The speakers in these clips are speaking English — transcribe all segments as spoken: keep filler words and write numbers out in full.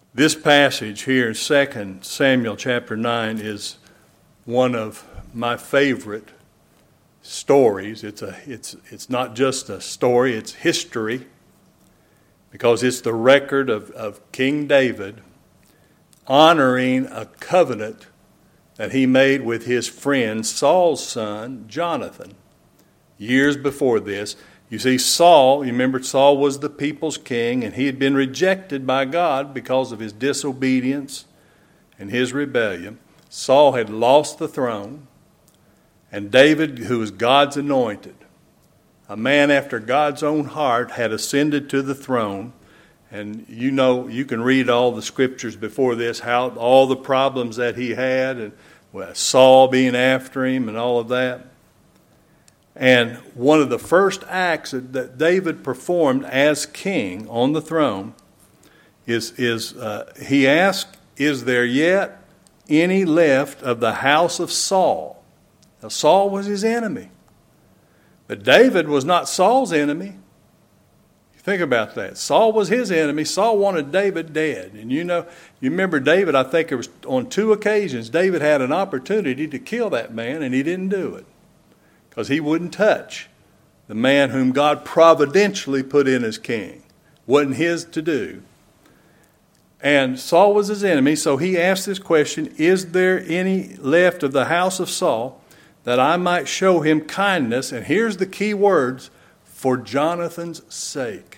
This passage here in Second Samuel chapter nine is one of my favorite stories. It's a it's it's not just a story, it's history, because it's the record of, of King David honoring a covenant that he made with his friend Saul's son Jonathan years before this. You see, Saul, you remember Saul was the people's king, and he had been rejected by God because of his disobedience and his rebellion. Saul had lost the throne, and David, who was God's anointed, a man after God's own heart, had ascended to the throne. And you know, you can read all the scriptures before this, how all the problems that he had, and well, Saul being after him and all of that. And one of the first acts that David performed as king on the throne is, is uh, he asked, is there yet any left of the house of Saul? Now, Saul was his enemy. But David was not Saul's enemy. Think about that. Saul was his enemy. Saul wanted David dead. And you know, you remember David, I think it was on two occasions, David had an opportunity to kill that man, and he didn't do it. Because he wouldn't touch the man whom God providentially put in as king. Wasn't his to do. And Saul was his enemy, so he asked this question, is there any left of the house of Saul that I might show him kindness? And here's the key words, for Jonathan's sake.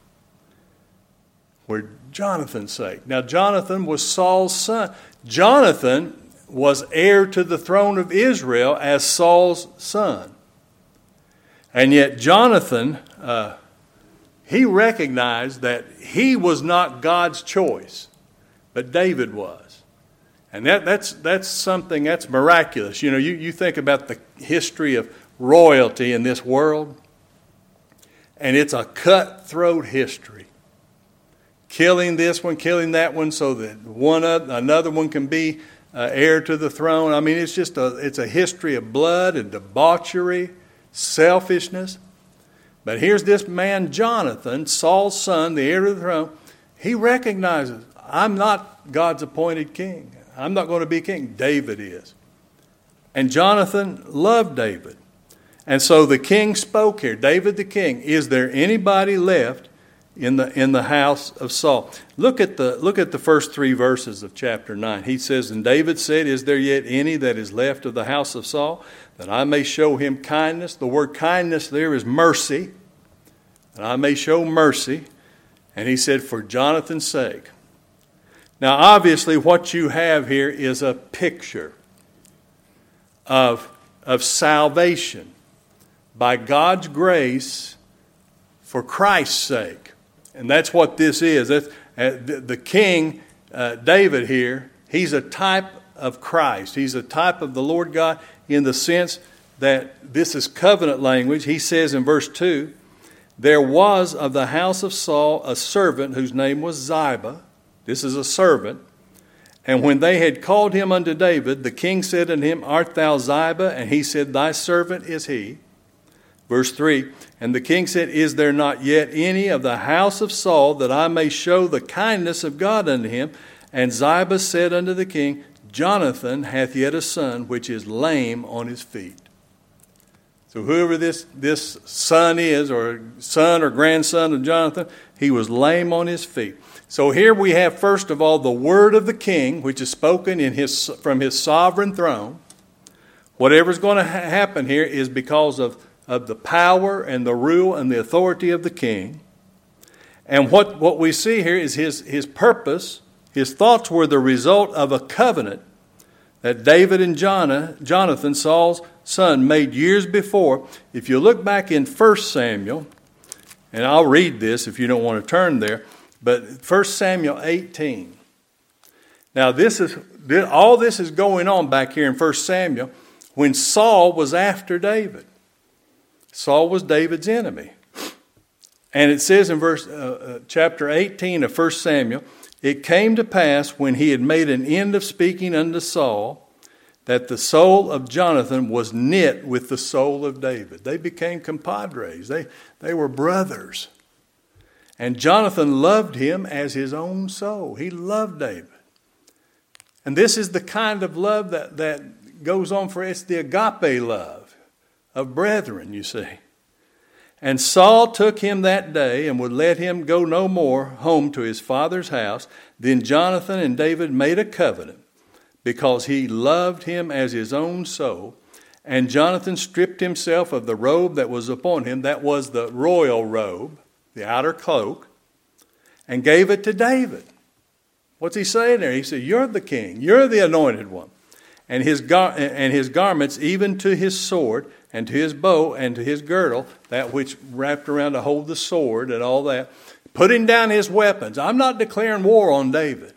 For Jonathan's sake. Now, Jonathan was Saul's son. Jonathan was heir to the throne of Israel as Saul's son. And yet Jonathan, uh, he recognized that he was not God's choice, but David was. And that, that's that's something that's miraculous. You know, you, you think about the history of royalty in this world, and it's a cutthroat history. Killing this one, killing that one, so that one another one can be Uh, heir to the throne. I mean, it's just a it's a history of blood and debauchery, selfishness. But here's this man, Jonathan, Saul's son, the heir to the throne. He recognizes, I'm not God's appointed king. I'm not going to be king. David is. And Jonathan loved David. And so the king spoke here. David the king, is there anybody left in the in the house of Saul? Look at the look at the first three verses of chapter nine. He says, and David said, is there yet any that is left of the house of Saul, that I may show him kindness? The word kindness there is mercy. That I may show mercy. And he said, for Jonathan's sake. Now, obviously, what you have here is a picture of, of salvation by God's grace for Christ's sake. And that's what this is. That's, uh, the, the king, uh, David here, he's a type of Christ. He's a type of the Lord God in the sense that this is covenant language. He says in verse two, there was of the house of Saul a servant whose name was Ziba. This is a servant. And when they had called him unto David, the king said unto him, art thou Ziba? And he said, thy servant is he. Verse three, and the king said, is there not yet any of the house of Saul that I may show the kindness of God unto him? And Ziba said unto the king, Jonathan hath yet a son, which is lame on his feet. So whoever this, this son is, or son or grandson of Jonathan, he was lame on his feet. So here we have, first of all, the word of the king, which is spoken in his from his sovereign throne. Whatever's going to ha- happen here is because of of the power and the rule and the authority of the king. And what, what we see here is his, his purpose, his thoughts were the result of a covenant that David and Jonathan, Saul's son, made years before. If you look back in First Samuel, and I'll read this if you don't want to turn there, but First Samuel eighteen. Now this is all this is going on back here in First Samuel when Saul was after David. Saul was David's enemy. And it says in verse uh, uh, chapter eighteen of First Samuel, it came to pass when he had made an end of speaking unto Saul, that the soul of Jonathan was knit with the soul of David. They became compadres. They, they were brothers. And Jonathan loved him as his own soul. He loved David. And this is the kind of love that, that goes on for, it's the agape love of brethren, you see. And Saul took him that day and would let him go no more home to his father's house. Then Jonathan and David made a covenant because he loved him as his own soul. And Jonathan stripped himself of the robe that was upon him, that was the royal robe, the outer cloak, and gave it to David. What's he saying there? He said, you're the king, you're the anointed one. And his gar- and his garments, even to his sword, and to his bow, and to his girdle, that which wrapped around to hold the sword and all that, putting down his weapons. I'm not declaring war on David.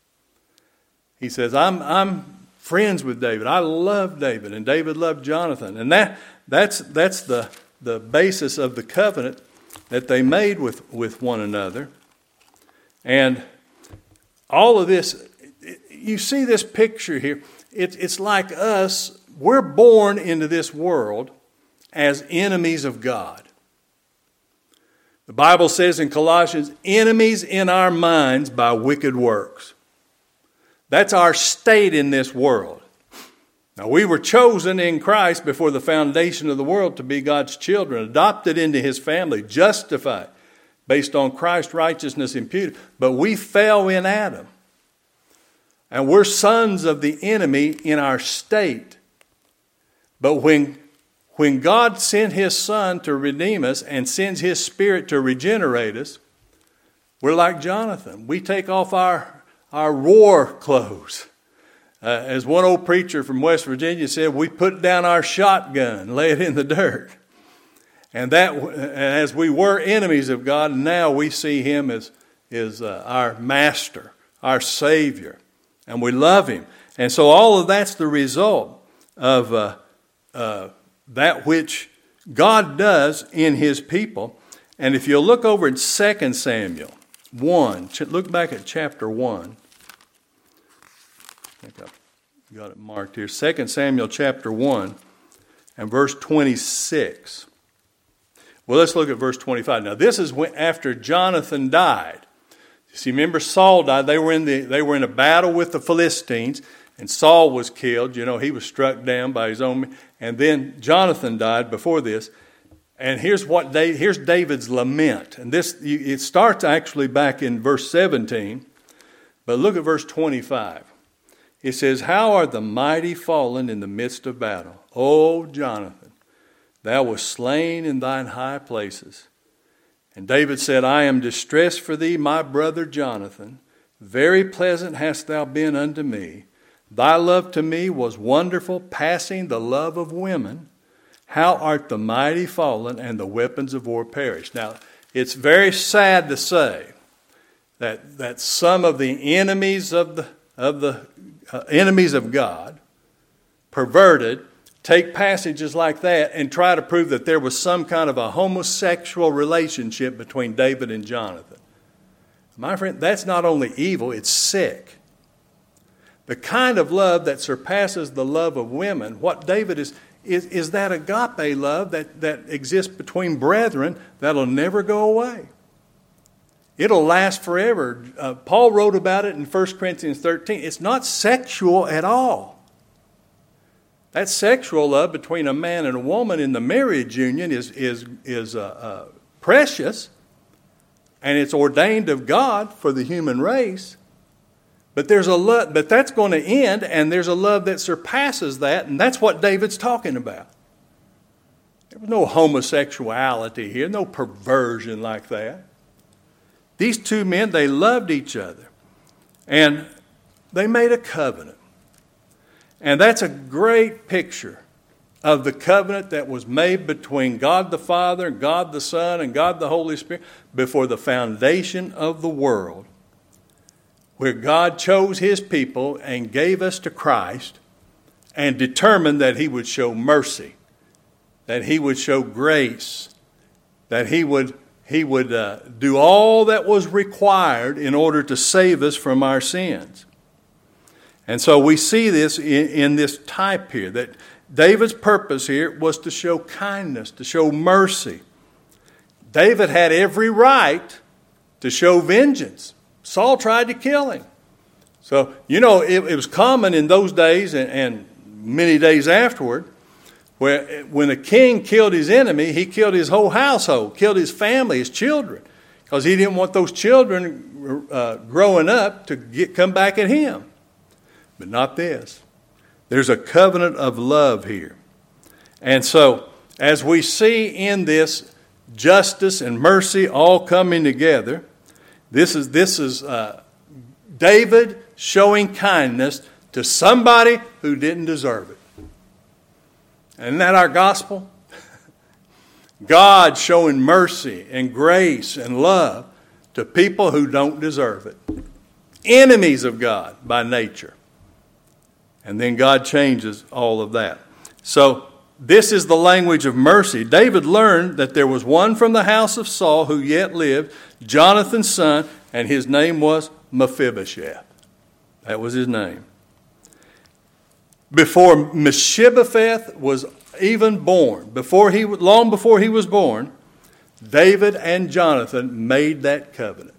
He says, I'm I'm friends with David. I love David, and David loved Jonathan. And that that's that's the, the basis of the covenant that they made with, with one another. And all of this, you see this picture here. It, it's like us, we're born into this world as enemies of God. The Bible says in Colossians, enemies in our minds by wicked works. That's our state in this world. Now, we were chosen in Christ before the foundation of the world to be God's children, adopted into his family, justified based on Christ's righteousness imputed. But we fell in Adam. And we're sons of the enemy in our state. But when, when God sent his Son to redeem us and sends his Spirit to regenerate us, we're like Jonathan. We take off our, our war clothes. Uh, as one old preacher from West Virginia said, we put down our shotgun, lay it in the dirt. And that, as we were enemies of God, now we see him as, as uh, our master, our Savior. And we love him. And so all of that's the result of uh, uh, that which God does in his people. And if you'll look over at Second Samuel one, look back at chapter one. I think I've got it marked here. Second Samuel chapter one and verse twenty-six. Well, let's look at verse twenty-five. Now, this is when, after Jonathan died. See, remember Saul died. They were in the they were in a battle with the Philistines, and Saul was killed. You know, he was struck down by his own. And then Jonathan died before this. And here's what David, here's David's lament. And this it starts actually back in verse seventeen, but look at verse twenty-five. It says, "How are the mighty fallen in the midst of battle? O Jonathan, thou wast slain in thine high places." And David said, "I am distressed for thee, my brother Jonathan. Very pleasant hast thou been unto me. Thy love to me was wonderful, passing the love of women. How art the mighty fallen, and the weapons of war perished." Now, it's very sad to say that, that some of the enemies of the of the uh, enemies of God, perverted, take passages like that and try to prove that there was some kind of a homosexual relationship between David and Jonathan. My friend, that's not only evil, it's sick. The kind of love that surpasses the love of women, what David is, is, is that agape love that, that exists between brethren that'll never go away. It'll last forever. Uh, Paul wrote about it in First Corinthians thirteen. It's not sexual at all. That sexual love between a man and a woman in the marriage union is, is, is uh, uh, precious, and it's ordained of God for the human race. But there's a love, but that's going to end, and there's a love that surpasses that, and that's what David's talking about. There was no homosexuality here, no perversion like that. These two men, they loved each other, and they made a covenant. And that's a great picture of the covenant that was made between God the Father, God the Son, and God the Holy Spirit before the foundation of the world, where God chose his people and gave us to Christ and determined that he would show mercy, that he would show grace, that he would, he would uh, do all that was required in order to save us from our sins. And so we see this in, in this type here, that David's purpose here was to show kindness, to show mercy. David had every right to show vengeance. Saul tried to kill him. So, you know, it, it was common in those days and, and many days afterward, where when a king killed his enemy, he killed his whole household, killed his family, his children, because he didn't want those children uh, growing up to get, come back at him. But not this. There's a covenant of love here. And so, as we see in this justice and mercy all coming together, this is, this is uh, David showing kindness to somebody who didn't deserve it. Isn't that our gospel? God showing mercy and grace and love to people who don't deserve it. Enemies of God by nature. And then God changes all of that. So this is the language of mercy. David learned that there was one from the house of Saul who yet lived, Jonathan's son, and his name was Mephibosheth. That was his name. Before Mephibosheth was even born, before he, long before he was born, David and Jonathan made that covenant.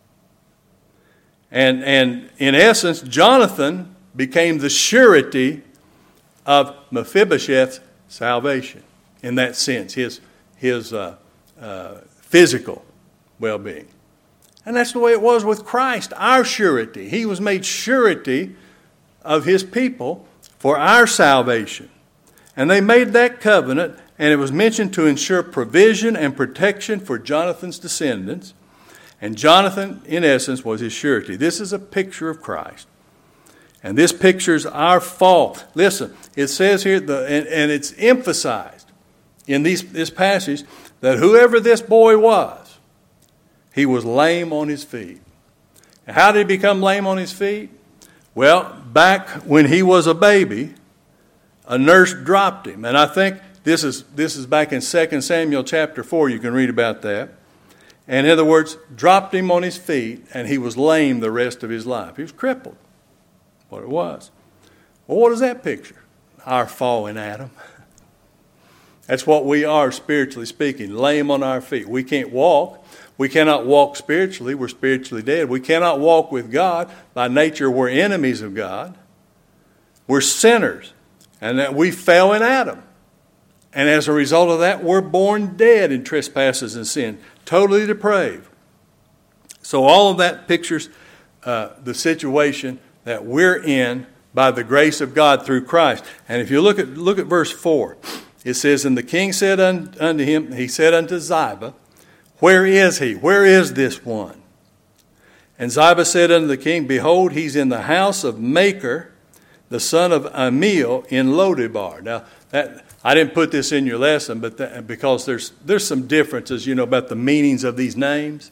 And, and in essence, Jonathan became the surety of Mephibosheth's salvation in that sense, his, his uh, uh, physical well-being. And that's the way it was with Christ, our surety. He was made surety of his people for our salvation. And they made that covenant, and it was mentioned to ensure provision and protection for Jonathan's descendants. And Jonathan, in essence, was his surety. This is a picture of Christ. And this pictures our fault. Listen, it says here, the, and, and it's emphasized in these, this passage, that whoever this boy was, he was lame on his feet. And how did he become lame on his feet? Well, back when he was a baby, a nurse dropped him. And I think this is this is back in Second Samuel chapter four. You can read about that. And in other words, dropped him on his feet, and he was lame the rest of his life. He was crippled. What it was. Well, what is that picture? Our fall in Adam. That's what we are spiritually speaking, lame on our feet. We can't walk. We cannot walk spiritually. We're spiritually dead. We cannot walk with God. By nature, we're enemies of God. We're sinners. And that we fell in Adam. And as a result of that, we're born dead in trespasses and sin. Totally depraved. So all of that pictures uh, the situation that we're in by the grace of God through Christ. And if you look at look at verse four, it says, "And the king said unto him," he said unto Ziba, "Where is he? Where is this one?" And Ziba said unto the king, "Behold, he's in the house of Machir, the son of Amiel, in Lodebar." Now, that I didn't put this in your lesson, but that, because there's there's some differences, you know, about the meanings of these names.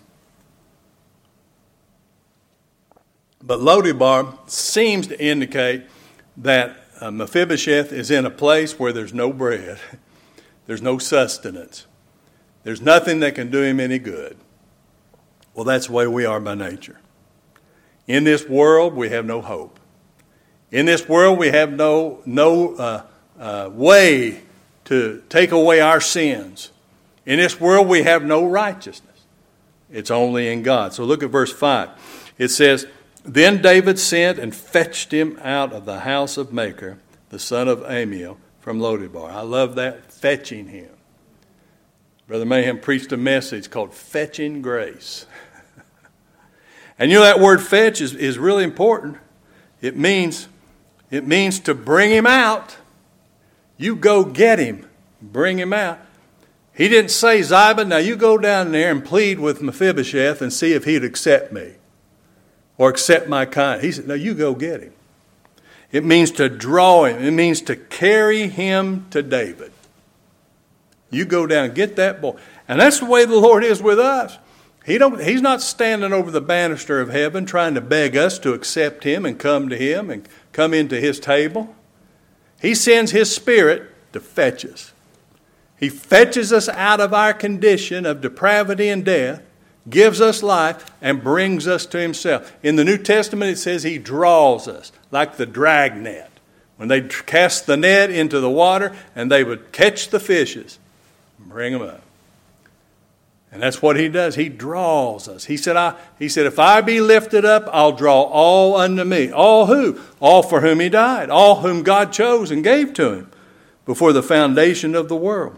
But Lodebar seems to indicate that uh, Mephibosheth is in a place where there's no bread, there's no sustenance, there's nothing that can do him any good. Well, that's the way we are by nature. In this world, we have no hope. In this world, we have no no uh, uh, way to take away our sins. In this world, we have no righteousness. It's only in God. So look at verse five. It says, "Then David sent and fetched him out of the house of Machir, the son of Amiel, from Lodebar." I love that, fetching him. Brother Mayhem preached a message called Fetching Grace. And you know that word fetch is, is really important. It means, it means to bring him out. You go get him. Bring him out. He didn't say, "Ziba, now you go down there and plead with Mephibosheth and see if he'd accept me or accept my kind." He said, "No, you go get him." It means to draw him. It means to carry him to David. You go down and get that boy. And that's the way the Lord is with us. He don't, he's not standing over the banister of heaven trying to beg us to accept him and come to him and come into his table. He sends his Spirit to fetch us. He fetches us out of our condition of depravity and death, gives us life, and brings us to himself. In the New Testament, it says he draws us like the drag net. When they cast the net into the water and they would catch the fishes and bring them up. And that's what he does. He draws us. He said, I, he said, if I be lifted up, I'll draw all unto me. All who? All for whom he died. All whom God chose and gave to him before the foundation of the world.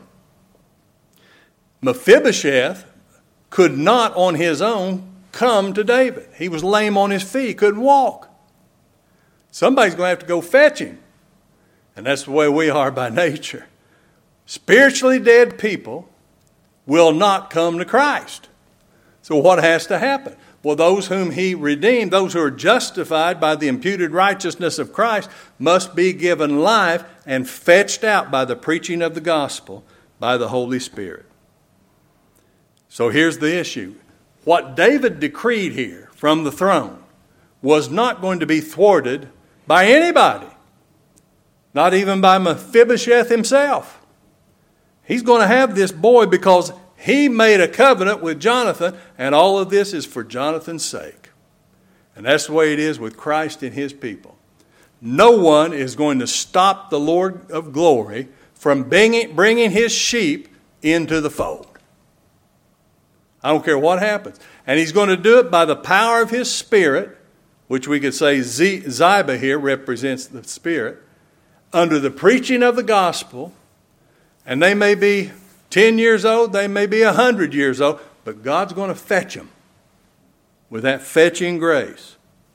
Mephibosheth could not on his own come to David. He was lame on his feet. He couldn't walk. Somebody's going to have to go fetch him. And that's the way we are by nature. Spiritually dead people will not come to Christ. So what has to happen? Well, those whom he redeemed, those who are justified by the imputed righteousness of Christ, must be given life and fetched out by the preaching of the gospel by the Holy Spirit. So here's the issue. What David decreed here from the throne was not going to be thwarted by anybody, not even by Mephibosheth himself. He's going to have this boy because he made a covenant with Jonathan, and all of this is for Jonathan's sake. And that's the way it is with Christ and his people. No one is going to stop the Lord of glory from bringing his sheep into the fold. I don't care what happens. And he's going to do it by the power of his Spirit, which we could say Ziba here represents the Spirit, under the preaching of the gospel. And they may be ten years old, they may be one hundred years old, but God's going to fetch them with that fetching grace.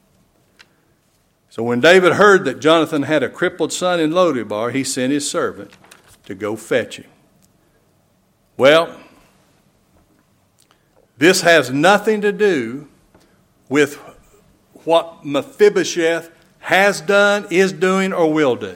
So when David heard that Jonathan had a crippled son in Lodebar, he sent his servant to go fetch him. Well, this has nothing to do with what Mephibosheth has done, is doing, or will do.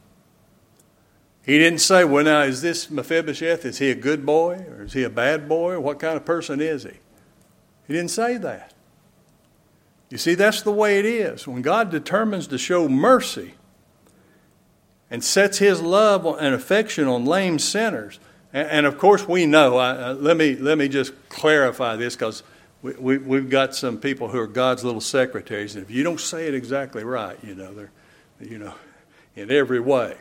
He didn't say, well, now, is this Mephibosheth? Is he a good boy? Or is he a bad boy? Or what kind of person is he? He didn't say that. You see, that's the way it is. When God determines to show mercy and sets his love and affection on lame sinners, and, and of course we know, I, uh, let me let me just clarify this, because we, we, we've got some people who are God's little secretaries, and if you don't say it exactly right, you know, they're, you know, in every way.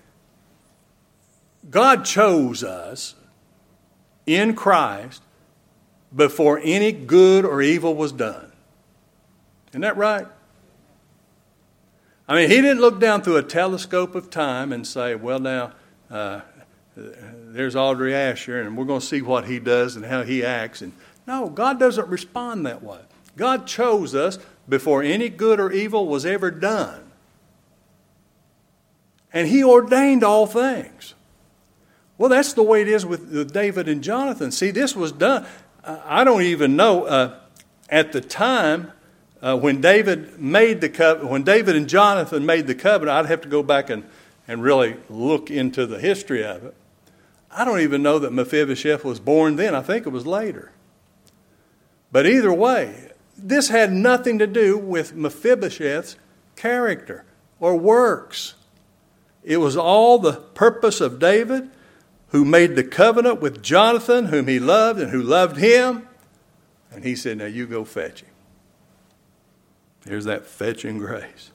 God chose us in Christ before any good or evil was done. Isn't that right? I mean, he didn't look down through a telescope of time and say, well, now, uh, there's Audrey Asher, and we're going to see what he does and how he acts. And no, God doesn't respond that way. God chose us before any good or evil was ever done. And he ordained all things. Well, that's the way it is with David and Jonathan. See, this was done. I don't even know uh, at the time uh, when David made the covenant, when David and Jonathan made the covenant. I'd have to go back and, and really look into the history of it. I don't even know that Mephibosheth was born then. I think it was later. But either way, this had nothing to do with Mephibosheth's character or works. It was all the purpose of David, who made the covenant with Jonathan, whom he loved and who loved him. And he said, now you go fetch him. Here's that fetching grace.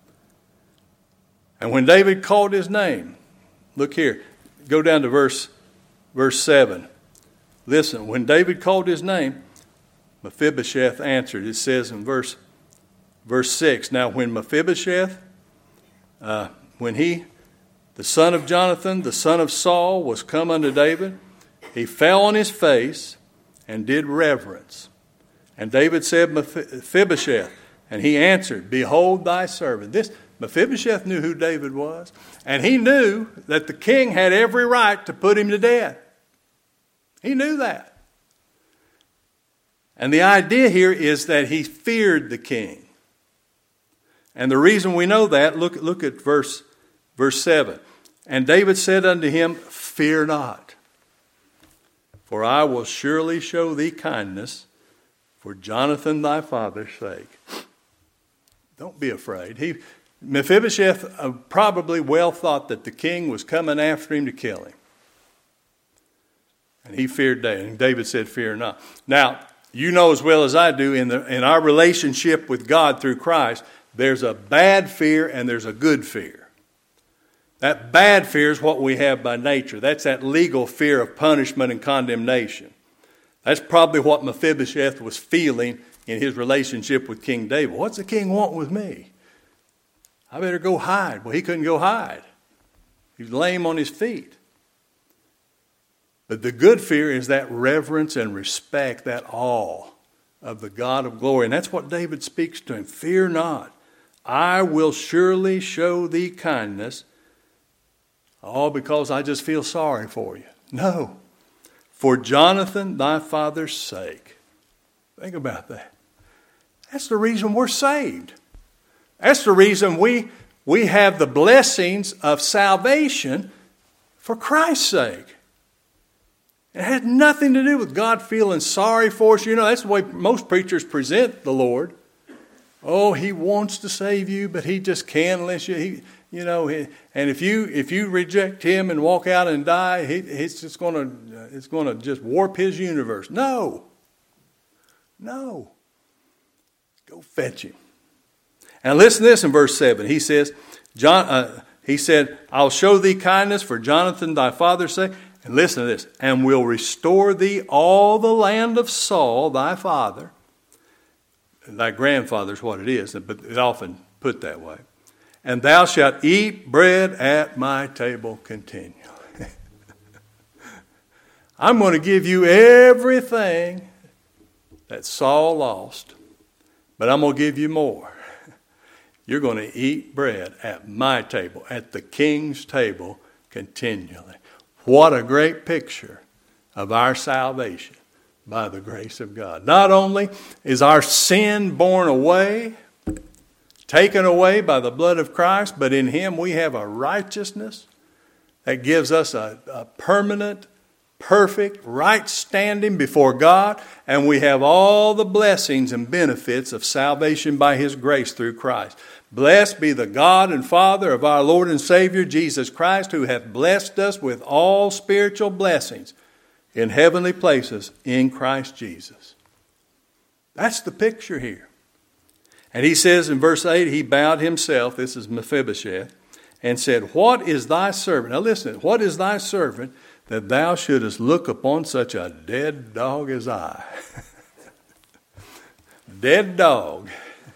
And when David called his name, look here, go down to verse, verse seven. Listen, when David called his name, Mephibosheth answered. It says in verse, verse six, now when Mephibosheth, uh, when he, the son of Jonathan, the son of Saul, was come unto David, he fell on his face and did reverence. And David said, Mephibosheth, and he answered, behold thy servant. This Mephibosheth knew who David was, and he knew that the king had every right to put him to death. He knew that. And the idea here is that he feared the king. And the reason we know that, look, look at verse Verse seven, and David said unto him, fear not, for I will surely show thee kindness for Jonathan thy father's sake. Don't be afraid. He, Mephibosheth uh, probably well thought that the king was coming after him to kill him. And he feared David. And David said, fear not. Now, you know as well as I do, in, the, in our relationship with God through Christ, there's a bad fear and there's a good fear. That bad fear is what we have by nature. That's that legal fear of punishment and condemnation. That's probably what Mephibosheth was feeling in his relationship with King David. What's the king want with me? I better go hide. Well, he couldn't go hide. He was lame on his feet. But the good fear is that reverence and respect, that awe of the God of glory. And that's what David speaks to him. Fear not. I will surely show thee kindness. All because I just feel sorry for you. No. For Jonathan, thy father's sake. Think about that. That's the reason we're saved. That's the reason we, we have the blessings of salvation for Christ's sake. It had nothing to do with God feeling sorry for us. You know, that's the way most preachers present the Lord. Oh, he wants to save you, but he just can't unless you, he, you know, he, and if you if you reject him and walk out and die, he, it's just going to it's going to just warp his universe. No, no. Go fetch him. And listen to this in verse seven. He says, John. Uh, he said, "I'll show thee kindness for Jonathan thy father's sake." And listen to this. And will restore thee all the land of Saul thy father. Thy grandfather is what it is, but it's often put that way. And thou shalt eat bread at my table continually. I'm going to give you everything that Saul lost, but I'm going to give you more. You're going to eat bread at my table, at the king's table continually. What a great picture of our salvation by the grace of God. Not only is our sin borne away, taken away by the blood of Christ, but in him we have a righteousness that gives us a, a permanent, perfect, right standing before God, and we have all the blessings and benefits of salvation by his grace through Christ. Blessed be the God and Father of our Lord and Savior, Jesus Christ, who hath blessed us with all spiritual blessings in heavenly places in Christ Jesus. That's the picture here. And he says in verse eight, he bowed himself, this is Mephibosheth, and said, What is thy servant? Now listen, what is thy servant that thou shouldest look upon such a dead dog as I? Dead dog.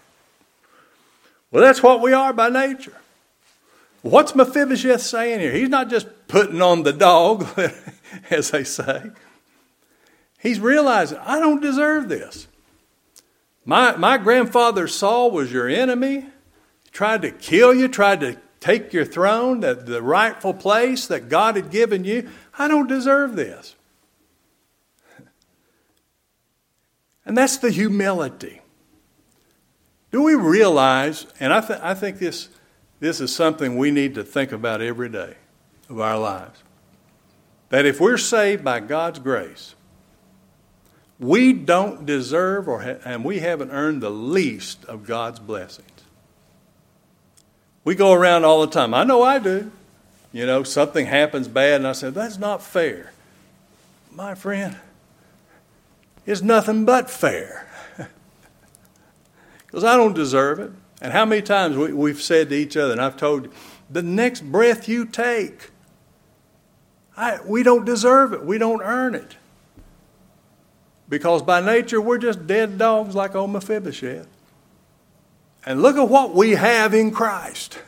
Well, that's what we are by nature. What's Mephibosheth saying here? He's not just putting on the dog, as they say. He's realizing, I don't deserve this. My, my grandfather Saul was your enemy. He tried to kill you, tried to take your throne, the, the rightful place that God had given you. I don't deserve this. And that's the humility. Do we realize, and I, th- I think this, this is something we need to think about every day of our lives, that if we're saved by God's grace, we don't deserve or ha- and we haven't earned the least of God's blessings. We go around all the time. I know I do. You know, something happens bad and I say, that's not fair. My friend, it's nothing but fair. Because I don't deserve it. And how many times we, we've said to each other, and I've told you, the next breath you take, I, we don't deserve it. We don't earn it. Because by nature, we're just dead dogs like old Mephibosheth. And look at what we have in Christ.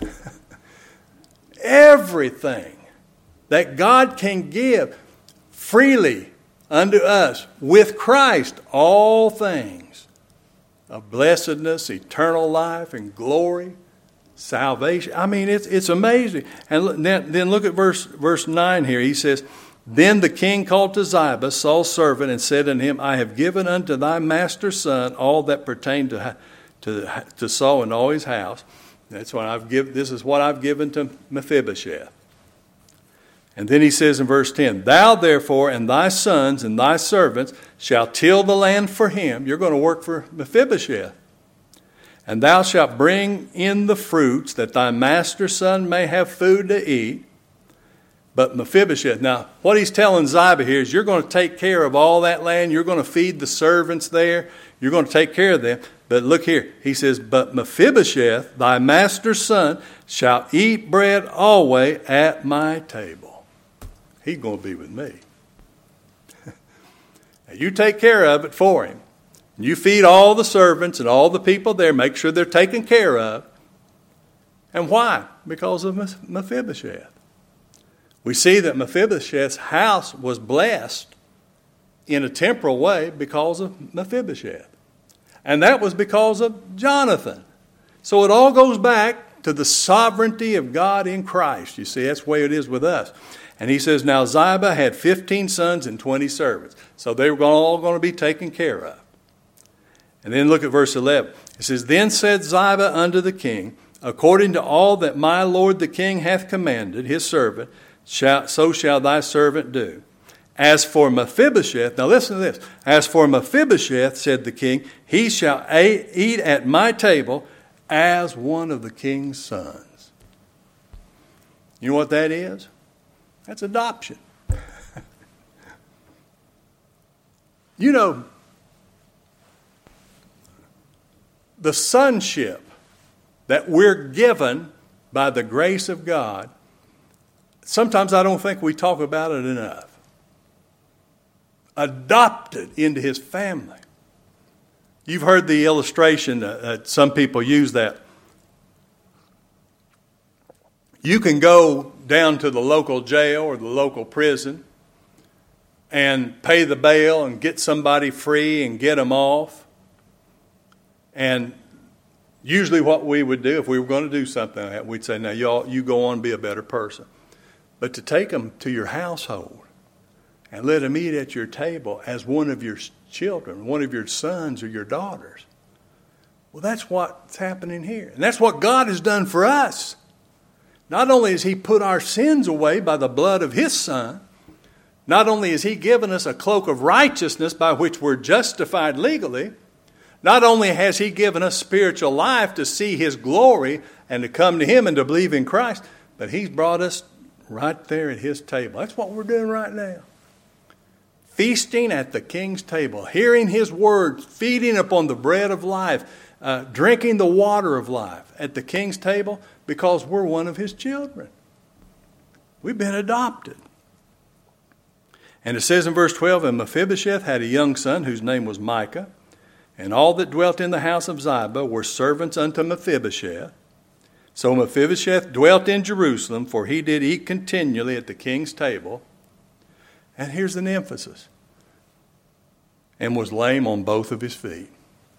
Everything that God can give freely unto us with Christ, all things of blessedness, eternal life, and glory, salvation. I mean, it's it's amazing. And then, then look at verse verse nine here. He says, Then the king called to Ziba, Saul's servant, and said unto him, I have given unto thy master's son all that pertained to to to Saul and all his house. That's what I've given. This is what I've given to Mephibosheth. And then he says in verse ten, Thou therefore and thy sons and thy servants shall till the land for him. You're going to work for Mephibosheth. And thou shalt bring in the fruits that thy master's son may have food to eat. But Mephibosheth, now what he's telling Ziba here is you're going to take care of all that land. You're going to feed the servants there. You're going to take care of them. But look here, he says, But Mephibosheth, thy master's son, shall eat bread always at my table. He's going to be with me. Now, you take care of it for him. You feed all the servants and all the people there. Make sure they're taken care of. And why? Because of Mephibosheth. We see that Mephibosheth's house was blessed in a temporal way because of Mephibosheth. And that was because of Jonathan. So it all goes back to the sovereignty of God in Christ. You see, that's the way it is with us. And he says, now Ziba had fifteen sons and twenty servants. So they were all going to be taken care of. And then look at verse eleven. It says, then said Ziba unto the king, according to all that my lord the king hath commanded his servant, shall, so shall thy servant do. As for Mephibosheth, now listen to this. As for Mephibosheth, said the king, he shall a- eat at my table as one of the king's sons. You know what that is? That's adoption. You know, the sonship that we're given by the grace of God, sometimes I don't think we talk about it enough. Adopted into his family. You've heard the illustration that uh, some people use that. You can go down to the local jail or the local prison and pay the bail and get somebody free and get them off. And usually what we would do if we were going to do something like that, we'd say, now y'all, you go on and be a better person. But to take them to your household and let them eat at your table as one of your children, one of your sons or your daughters, well, that's what's happening here. And that's what God has done for us. Not only has he put our sins away by the blood of his Son, not only has he given us a cloak of righteousness by which we're justified legally, not only has he given us spiritual life to see his glory and to come to him and to believe in Christ, but he's brought us right there at his table. That's what we're doing right now. Feasting at the king's table, hearing his words, feeding upon the bread of life, uh, drinking the water of life at the king's table because we're one of his children. We've been adopted. And it says in verse twelve, and Mephibosheth had a young son whose name was Micah, and all that dwelt in the house of Ziba were servants unto Mephibosheth. So Mephibosheth dwelt in Jerusalem, for he did eat continually at the king's table. And here's an emphasis. And was lame on both of his feet.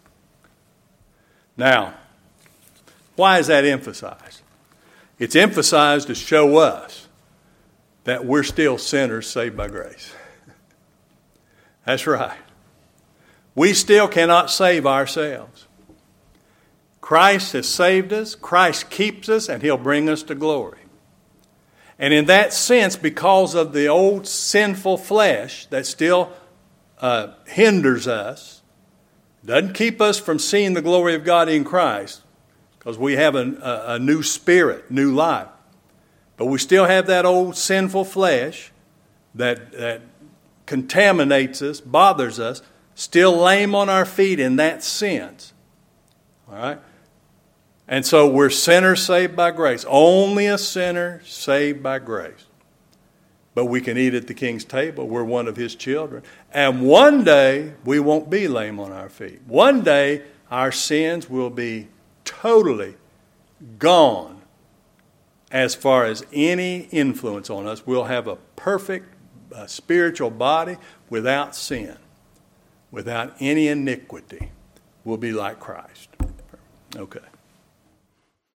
Now, why is that emphasized? It's emphasized to show us that we're still sinners saved by grace. That's right. We still cannot save ourselves. Christ has saved us. Christ keeps us, and he'll bring us to glory. And in that sense, because of the old sinful flesh that still uh, hinders us, doesn't keep us from seeing the glory of God in Christ, because we have a, a, a new spirit, new life. But we still have that old sinful flesh that, that contaminates us, bothers us, still lame on our feet in that sense. All right? And so we're sinners saved by grace. Only a sinner saved by grace. But we can eat at the king's table. We're one of his children. And one day we won't be lame on our feet. One day our sins will be totally gone as far as any influence on us. We'll have a perfect uh, spiritual body without sin, without any iniquity. We'll be like Christ. Okay.